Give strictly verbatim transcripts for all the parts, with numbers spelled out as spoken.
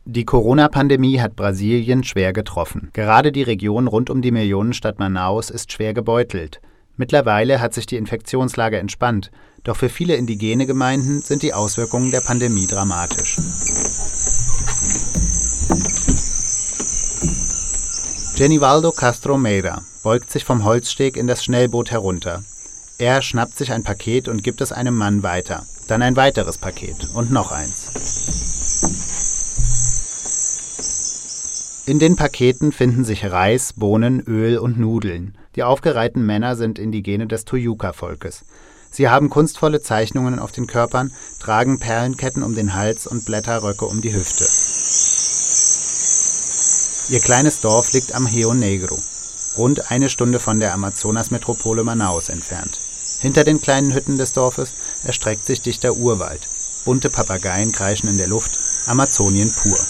Die Corona-Pandemie hat Brasilien schwer getroffen. Gerade die Region rund um die Millionenstadt Manaus ist schwer gebeutelt. Mittlerweile hat sich die Infektionslage entspannt, doch für viele indigene Gemeinden sind die Auswirkungen der Pandemie dramatisch. Genivaldo Castro Meira beugt sich vom Holzsteg in das Schnellboot herunter. Er schnappt sich ein Paket und gibt es einem Mann weiter. Dann ein weiteres Paket und noch eins. In den Paketen finden sich Reis, Bohnen, Öl und Nudeln. Die aufgereihten Männer sind Indigene des Tuyuca-Volkes. Sie haben kunstvolle Zeichnungen auf den Körpern, tragen Perlenketten um den Hals und Blätterröcke um die Hüfte. Ihr kleines Dorf liegt am Rio Negro, rund eine Stunde von der Amazonas-Metropole Manaus entfernt. Hinter den kleinen Hütten des Dorfes erstreckt sich dichter Urwald. Bunte Papageien kreischen in der Luft, Amazonien pur.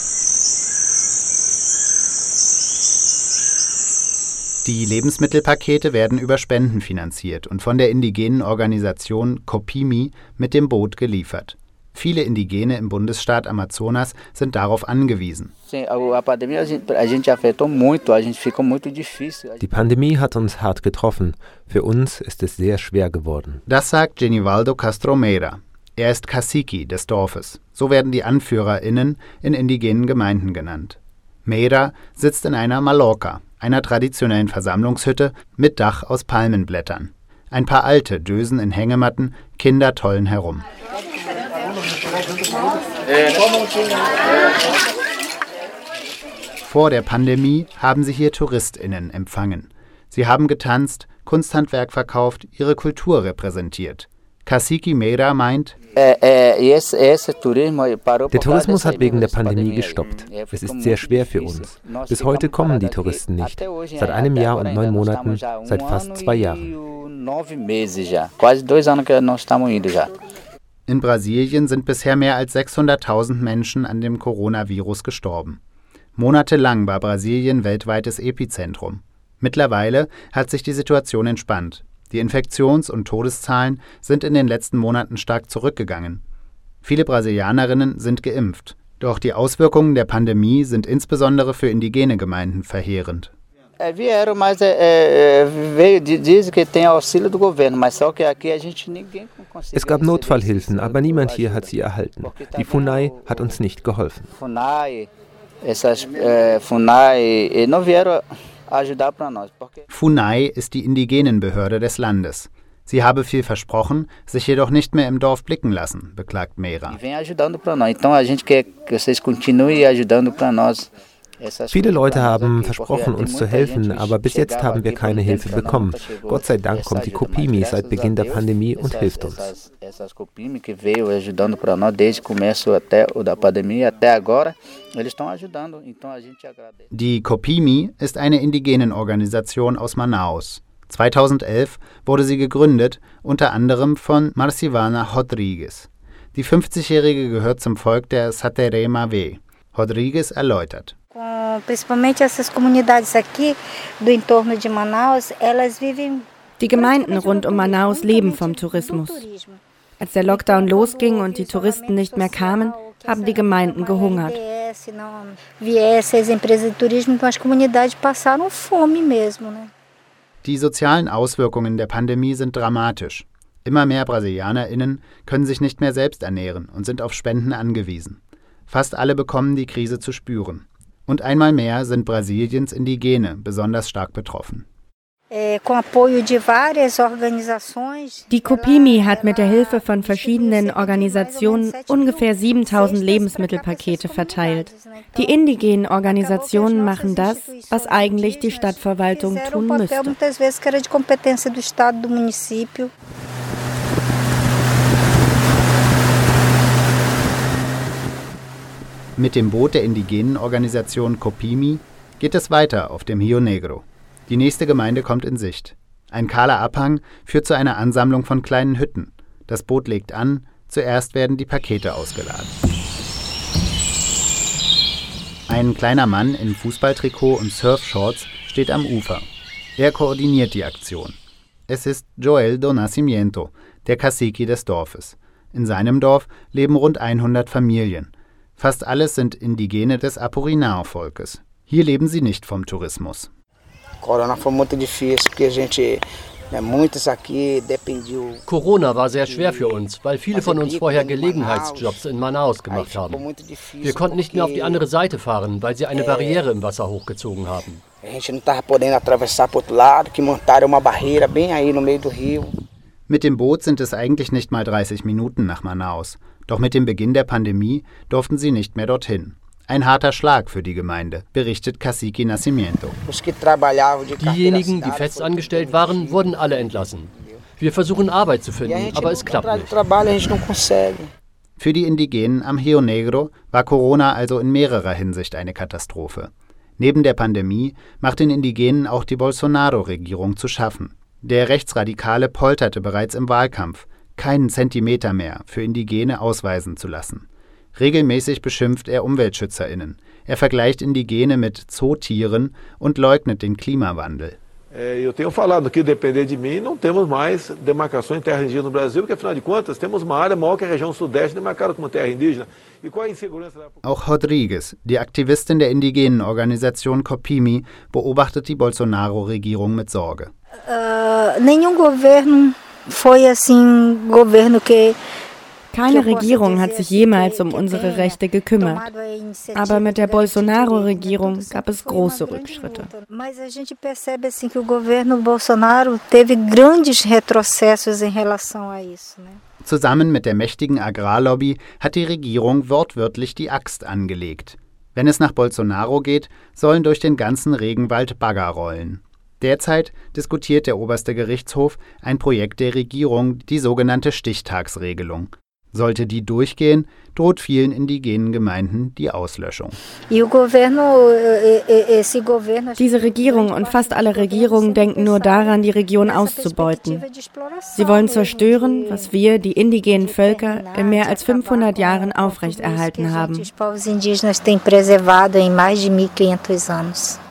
Die Lebensmittelpakete werden über Spenden finanziert und von der indigenen Organisation Copimi mit dem Boot geliefert. Viele Indigene im Bundesstaat Amazonas sind darauf angewiesen. Die Pandemie hat uns hart getroffen. Für uns ist es sehr schwer geworden. Das sagt Genivaldo Castro Meira. Er ist Cacique des Dorfes. So werden die AnführerInnen in indigenen Gemeinden genannt. Meira sitzt in einer Maloca, einer traditionellen Versammlungshütte mit Dach aus Palmenblättern. Ein paar Alte dösen in Hängematten, Kinder tollen herum. Vor der Pandemie haben sie hier TouristInnen empfangen. Sie haben getanzt, Kunsthandwerk verkauft, ihre Kultur repräsentiert. Cacique Meira meint, der Tourismus hat wegen der Pandemie gestoppt. Es ist sehr schwer für uns. Bis heute kommen die Touristen nicht. Seit einem Jahr und neun Monaten, seit fast zwei Jahren. In Brasilien sind bisher mehr als sechshunderttausend Menschen an dem Coronavirus gestorben. Monatelang war Brasilien weltweites Epizentrum. Mittlerweile hat sich die Situation entspannt. Die Infektions- und Todeszahlen sind in den letzten Monaten stark zurückgegangen. Viele Brasilianerinnen sind geimpft. Doch die Auswirkungen der Pandemie sind insbesondere für indigene Gemeinden verheerend. Es gab Notfallhilfen, aber niemand hier hat sie erhalten. Die FUNAI hat uns nicht geholfen. FUNAI ist die Indigenenbehörde des Landes. Sie habe viel versprochen, sich jedoch nicht mehr im Dorf blicken lassen, beklagt Meira. Viele Leute haben versprochen, uns zu helfen, aber bis jetzt haben wir keine Hilfe bekommen. Gott sei Dank kommt die Copimi seit Beginn der Pandemie und hilft uns. Die Copimi ist eine Indigenenorganisation aus Manaus. zweitausendelf wurde sie gegründet, unter anderem von Marcivana Rodrigues. Die fünfzigjährige gehört zum Volk der Saterema-We. Rodrigues erläutert. Die Gemeinden rund um Manaus leben vom Tourismus. Als der Lockdown losging und die Touristen nicht mehr kamen, haben die Gemeinden gehungert. Die sozialen Auswirkungen der Pandemie sind dramatisch. Immer mehr BrasilianerInnen können sich nicht mehr selbst ernähren und sind auf Spenden angewiesen. Fast alle bekommen die Krise zu spüren. Und einmal mehr sind Brasiliens Indigene besonders stark betroffen. Die Copimi hat mit der Hilfe von verschiedenen Organisationen ungefähr siebentausend Lebensmittelpakete verteilt. Die indigenen Organisationen machen das, was eigentlich die Stadtverwaltung tun müsste. Mit dem Boot der indigenen Organisation Copimi geht es weiter auf dem Rio Negro. Die nächste Gemeinde kommt in Sicht. Ein kahler Abhang führt zu einer Ansammlung von kleinen Hütten. Das Boot legt an, zuerst werden die Pakete ausgeladen. Ein kleiner Mann in Fußballtrikot und Surfshorts steht am Ufer. Er koordiniert die Aktion. Es ist Joel do Nascimento, der Cacique des Dorfes. In seinem Dorf leben rund hundert Familien. Fast alles sind Indigene des Apurinao-Volkes. Hier leben sie nicht vom Tourismus. Corona foi muito difícil, porque a gente Corona war sehr schwer für uns, weil viele von uns vorher Gelegenheitsjobs in Manaus gemacht haben. Wir konnten nicht mehr auf die andere Seite fahren, weil sie eine Barriere im Wasser hochgezogen haben. Mit dem Boot sind es eigentlich nicht mal dreißig Minuten nach Manaus. Doch mit dem Beginn der Pandemie durften sie nicht mehr dorthin. Ein harter Schlag für die Gemeinde, berichtet Cacique Nascimento. Diejenigen, die fest angestellt waren, wurden alle entlassen. Wir versuchen Arbeit zu finden, aber es klappt nicht. Für die Indigenen am Rio Negro war Corona also in mehrerer Hinsicht eine Katastrophe. Neben der Pandemie macht den Indigenen auch die Bolsonaro-Regierung zu schaffen. Der Rechtsradikale polterte bereits im Wahlkampf, keinen Zentimeter mehr für Indigene ausweisen zu lassen. Regelmäßig beschimpft er UmweltschützerInnen. Er vergleicht Indigene mit Zootieren und leugnet den Klimawandel. Eu tenho falado que depender de mim não temos mais demarcação em terra indígena no Brasil, porque afinal de contas temos uma área maior que a região sudeste demarcada como terra indígena. E qual a insegurança da... Auch Rodrigues, die Aktivistin der indigenen Organisation Copimi, beobachtet die Bolsonaro-Regierung mit Sorge. Uh, nenhum governo foi assim governo que Keine Regierung hat sich jemals um unsere Rechte gekümmert. Aber mit der Bolsonaro-Regierung gab es große Rückschritte. Zusammen mit der mächtigen Agrarlobby hat die Regierung wortwörtlich die Axt angelegt. Wenn es nach Bolsonaro geht, sollen durch den ganzen Regenwald Bagger rollen. Derzeit diskutiert der oberste Gerichtshof ein Projekt der Regierung, die sogenannte Stichtagsregelung. Sollte die durchgehen, droht vielen indigenen Gemeinden die Auslöschung. Diese Regierung und fast alle Regierungen denken nur daran, die Region auszubeuten. Sie wollen zerstören, was wir, die indigenen Völker, in mehr als fünfhundert Jahren aufrechterhalten haben.